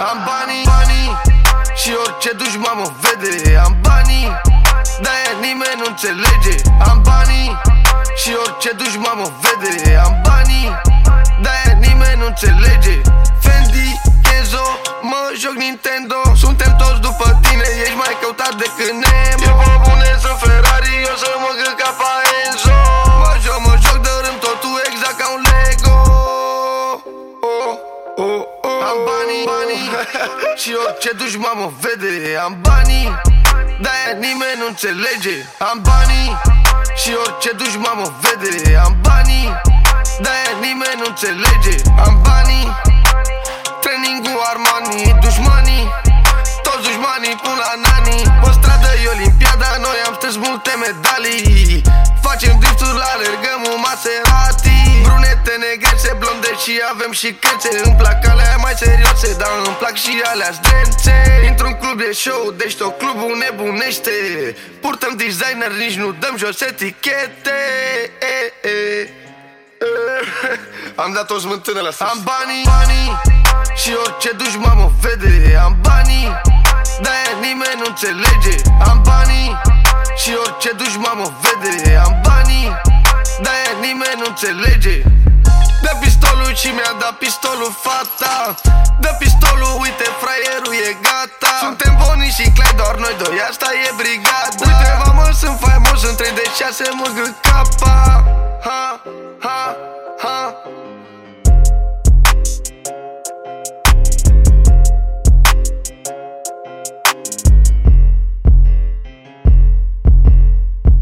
Am banii și orice dușman mă vede. Am banii, de-aia nimeni nu înțelege. Am banii și orice dușman mă vede. Am banii, de-aia nimeni nu înțelege. Fendi, Kenzo, mă joc Nintendo. Suntem toți după tine, ești mai căutat decât Nemo. E pe bune să Ferrari, eu să mă gând ca Paenzo. Mă joc de rând totul exact ca un Lego. Am banii și orice dușman mă vede. Am banii, de-aia nimeni nu înțelege. Am banii și orice dușman mă vede. Am banii, de-aia nimeni nu înțelege. Am banii, training-ul Armani. Dușmanii, toți dușmanii pun la nani. Pe stradă e Olimpiada, noi am strâns multe medalii. Facem drifturi, alergăm un Maserati. Brunete, negrețe, blonde și avem și crețe. Îmi plac alea mai serioase, dar îmi plac și alea zdențe. Intr-un club de show, deci tot clubul nebunește. Purtăm designer, nici nu dăm jos etichete. Am dat o smântână la sus. Am banii și orice dușman mă vede. Am banii, de-aia nimeni nu înțelege. Am banii și orice dușman mă vede. Am banii, de-aia nimeni nu înțelege. Dă pistolul și mi-a dat pistolul fata. Dă pistolul, uite fraierul e gata. Suntem Bonnie și Clyde, doar noi doi, asta e brigada. Uite mamă, sunt faimos, în 3 de 6 mă gând capa. Ha, ha, ha.